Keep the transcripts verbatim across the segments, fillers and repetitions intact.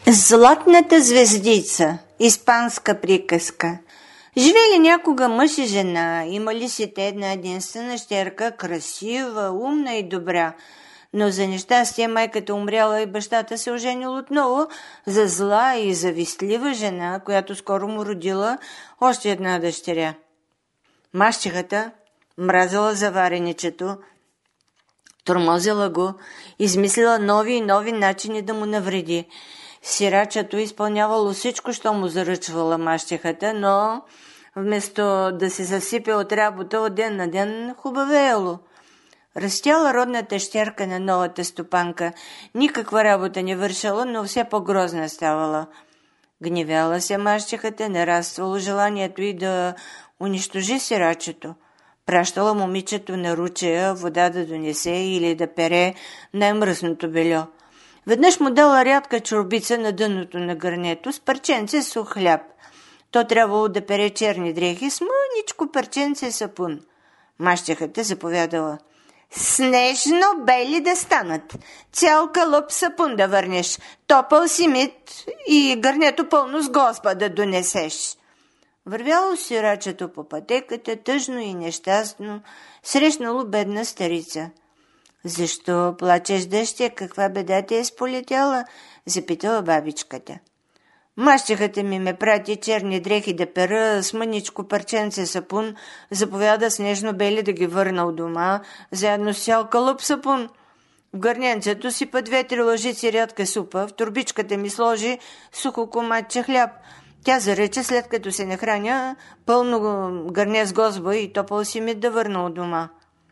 Златната звездица. Испанска приказка. Живели някога мъж и жена, имали си те една единствена щерка, красива, умна и добра. Но за нещастие майката умряла и бащата се оженил отново за зла и завистлива жена, която скоро му родила още една дъщеря. Мащехата мразила завареничето, тормозила го, измислила нови и нови начини да му навреди. Сирачето изпълнявало всичко, що му заръчвала мащехата, но вместо да се засипе от работа от ден на ден, хубавеело. Растяла родната щерка на новата стопанка, никаква работа не вършала, но все по-грозна ставала. Гневяла се мащехата, нараствало желанието й да унищожи сирачето. Пращала момичето на ручея вода да донесе или да пере най-мръсното бельо. Веднъж му дала рядка чорбица на дъното на гърнето с парченце сух хляб. То трябвало да пере черни дрехи с мъничко парченце сапун. Мащехата заповядала: снежно бели да станат, цял кълъп сапун да върнеш, топъл си мит и гърнето пълно с Господ да донесеш. Вървяло сирачето по пътеката, тъжно и нещастно, срещнало бедна старица. Защо плачеш, дъще? Каква беда те е сполетяла? Запитала бабичката. Мащехата ми ме прати черни дрехи да пера с мъничко парченце сапун, заповяда снежно бели да ги върна у дома, заедно с цял кълъп сапун. В гърненцето си па две-три лъжици рядка супа, в турбичката ми сложи сухо коматче хляб. Тя зарече, след като се нахраня, пълно гърне с гозба и топъл си ми да върна у дома.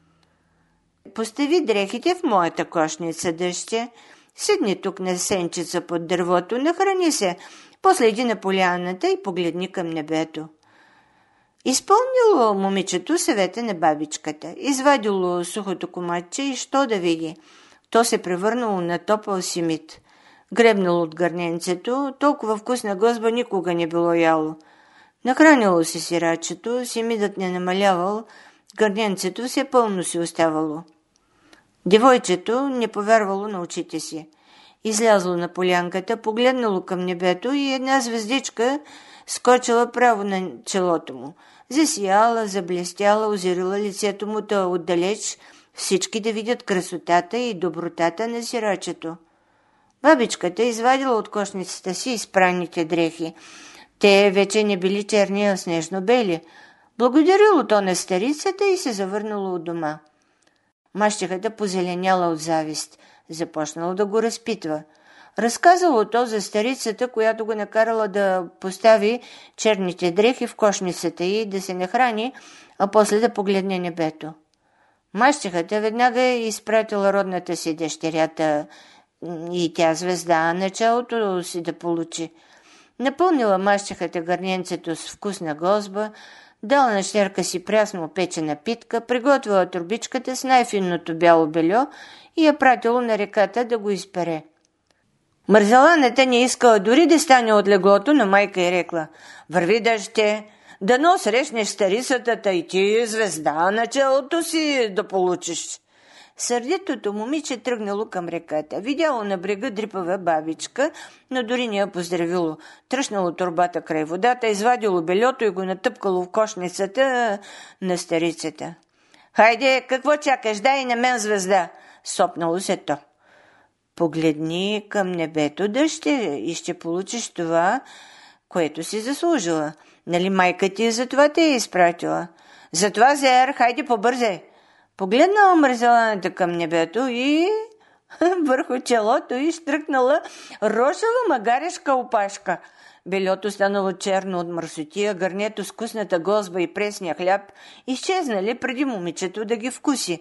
Постави дрехите в моята кошница, дъще. Седни тук на сенчица под дървото, нахрани се, после иди на поляната и погледни към небето. Изпълнило момичето съвета на бабичката. Извадило сухото коматче и що да види? То се превърнало на топъл симит. Гребнало от гърненцето, толкова вкусна гозба никога не било яло. Нахранило се сирачето, симидът не намалявал, гърненцето все пълно си оставало. Девойчето не повярвало на очите си. Излязло на полянката, погледнало към небето и една звездичка скочила право на челото му. Засияла, заблестяла, озирила лицето му да отдалеч, всички да видят красотата и добротата на сирачето. Бабичката извадила от кошницата си изпраните дрехи. Те вече не били черни, а снежно-бели. Благодарило то на старицата и се завърнало от дома. Мащехата позеленяла от завист. Започнала да го разпитва. Разказало то за старицата, която го накарала да постави черните дрехи в кошницата и да се нахрани, а после да погледне небето. Мащехата веднага е изпратила родната си дъщерята и тя звезда началото си да получи. Напълнила мащехата гърненцето с вкусна гозба, дала на щерка си прясно печена питка, приготвила турбичката с най-финното бяло бельо и я пратило на реката да го изпере. Мързаланата не искала дори да стане от леглото, но майка й рекла: върви, дъще, дано срещнеш старицата и ти звезда на челото си да получиш. Сърдитото момиче тръгнало към реката. Видяло на брега дрипава бабичка, но дори не я поздравило. Тръщнало торбата край водата, извадило бельото и го натъпкало в кошницата на старицата. Хайде, какво чакаш? Дай на мен звезда! Сопнало се то. Погледни към небето, дъще, и ще получиш това, което си заслужила. Нали майка ти за това те е изпратила? Затова, зер, хайде побързай! Погледнала мързеланата към небето и върху челото й штръкнала рошава магарешка опашка. Бельото станало черно от мърсотия, гърнето с вкусната гозба и пресния хляб изчезнали преди момичето да ги вкуси.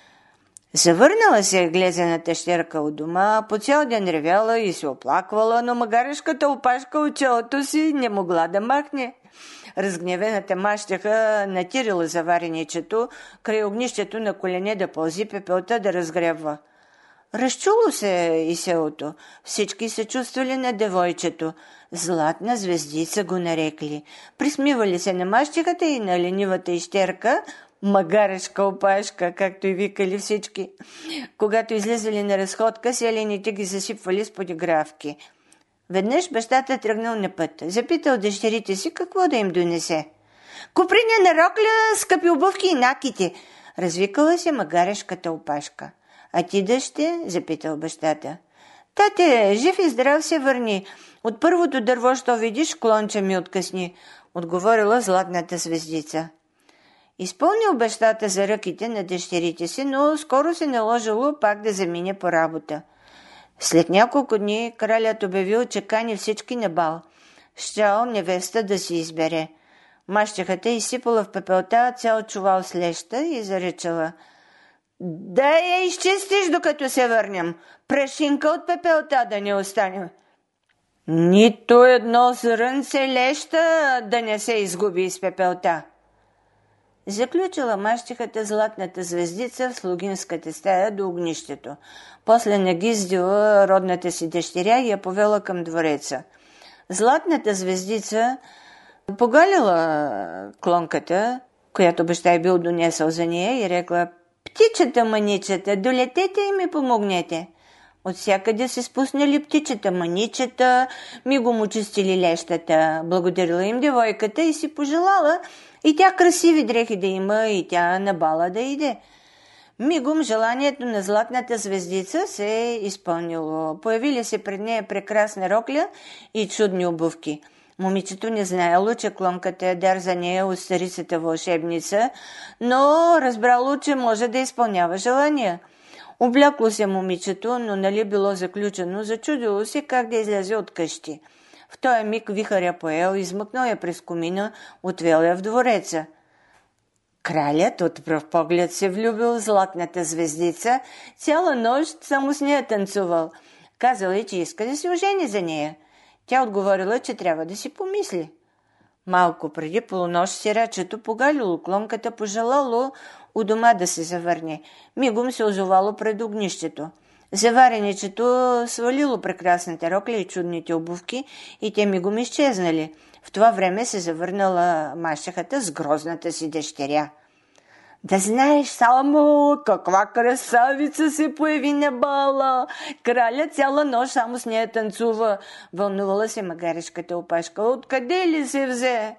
Завърнала се глезената щерка от дома, по цял ден ревяла и се оплаквала, но магарешката опашка от челото си не могла да махне. Разгневената мащеха натирила завареничето, край огнището на колене да пълзи, пепелта да разгребва. Разчуло се и селото. Всички се чувствали на девойчето. Златна звездица го нарекли. Присмивали се на мащехата и на ленивата ищерка, магарешка опашка, както и викали всички. Когато излезали на разходка, селените ги засипвали с подигравки. Веднъж бащата тръгнал на път. Запитал дъщерите си какво да им донесе. Куприня на рокля, скъпи обувки и накити, развикала се магарешката опашка. А ти, дъще? Запитал бащата. Тате, жив и здрав се върни. От първото дърво, що видиш, клонча ми откъсни, отговорила златната звездица. Изпълнил бащата за ръките на дъщерите си, но скоро се наложило пак да замине по работа. След няколко дни кралят обявил, че кани всички на бал. Щял невеста да си избере. Мащехата изсипала в пепелта цял чувал с леща и заречала. Да я изчистиш, докато се върнем. Прашинка от пепелта да не остане. Нито едно зрънце леща да не се изгуби из пепелта. Заключила мащехата златната звездица в слугинската стая до огнището. После нагиздила родната си дъщеря и я повела към двореца. Златната звездица погалила клонката, която баща е бил донесъл за нея, и рекла: птичета, маничета, долетете и ми помогнете. От всякъде се спуснали птичета, маничета, мигом очистили лещата. Благодарила им девойката и си пожелала и тя красиви дрехи да има, и тя на бала да иде. Мигом желанието на златната звездица се е изпълнило. Появили се пред нея прекрасна рокля и чудни обувки. Момичето не знаело, че клонката е дар за нея от старицата вълшебница, но разбрало, че може да изпълнява желания. Облякло се момичето, но нали било заключено, зачудило се как да излезе от къщи. В този миг вихаря поел, измъкнал я през комина, отвел я в двореца. Кралят от пръв поглед се влюбил в златната звездица, цяла нощ само с нея танцувал. Казал е, че иска да се ожени за нея. Тя отговорила, че трябва да си помисли. Малко преди полунощ сирачето погалило клонката, пожелало у дома да се завърне. Мигом се озовало пред огнището. Завареничето свалило прекрасната рокля и чудните обувки и те мигом изчезнали. В това време се завърнала мащехата с грозната си дъщеря. Да знаеш само каква красавица се появи на бала. Краля цяла нощ само с нея танцува. Вълнувала се магарешката опашка. Откъде ли се взе?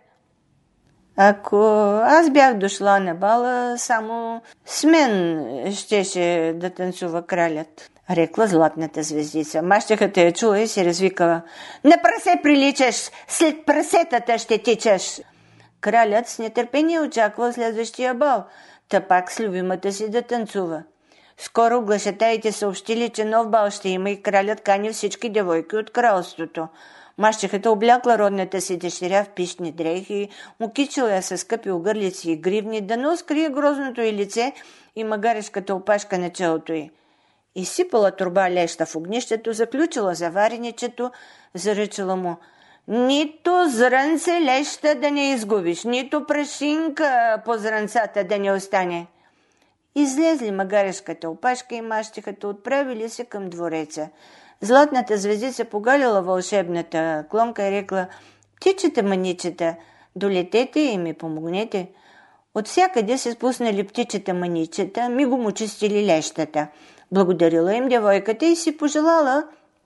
Ако аз бях дошла на бала, само с мен щеше да танцува кралят, рекла златната звездица. Мащехата я чула и се развикала. На прасе приличаш, след прасетата ще тичаш. Кралят с нетърпение очаква следващия бал, та пак с любимата си да танцува. Скоро глашатаите съобщили, че нов бал ще има и кралят кани всички девойки от кралството. Мащехата облякла родната си дъщеря в пищни дрехи, мукичила я със скъпи огърлици и гривни, да не скрие грозното й лице и магарешката опашка на челото й. Изсипала турба леща в огнището, заключила завареничето, заръчала му. Нито зрънце леща да не изгубиш, нито прашинка по зрънцата да не остане. Излезли магарешката опашка и мащехата, отправили се към двореца. Златната звездица погалила вълшебната клонка и рекла: птичета, маничета, долетете и ми помогнете. От всякъде се спуснали птичета, маничета, мигом очистили лещата. Благодарила им девойката и си пожелала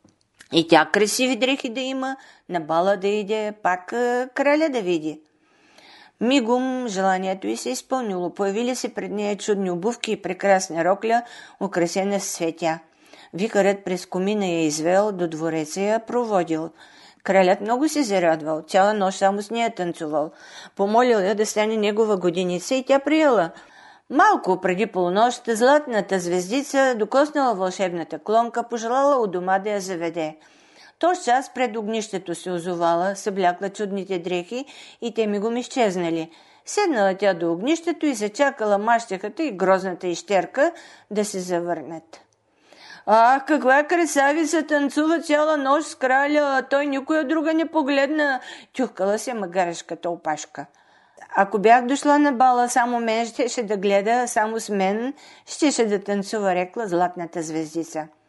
и тя красиви дрехи да има, на бала да иде, пак краля да види. Мигом желанието й се изпълнило. Появили се пред нея чудни обувки и прекрасна рокля, украсена с цветя. Вихарят през комина я извел, до двореца я проводил. Кралят много се зарадвал, цяла нощ само с нея танцувал. Помолил я да стане негова годиница и тя приела. Малко преди полунощ златната звездица докоснала вълшебната клонка, пожелала у дома да я заведе. Тоз час пред огнището се озовала, съблякла чудните дрехи и те мигом изчезнали. Седнала тя до огнището и зачакала мащехата и грозната ищерка да се завърнат. Ах, каква красавица танцува цяла нощ с краля, той никоя друга не погледна, тюхкала се магарешката опашка. Ако бях дошла на бала, само мен щеше да гледа, само с мен щеше да танцува, рекла златната звездица.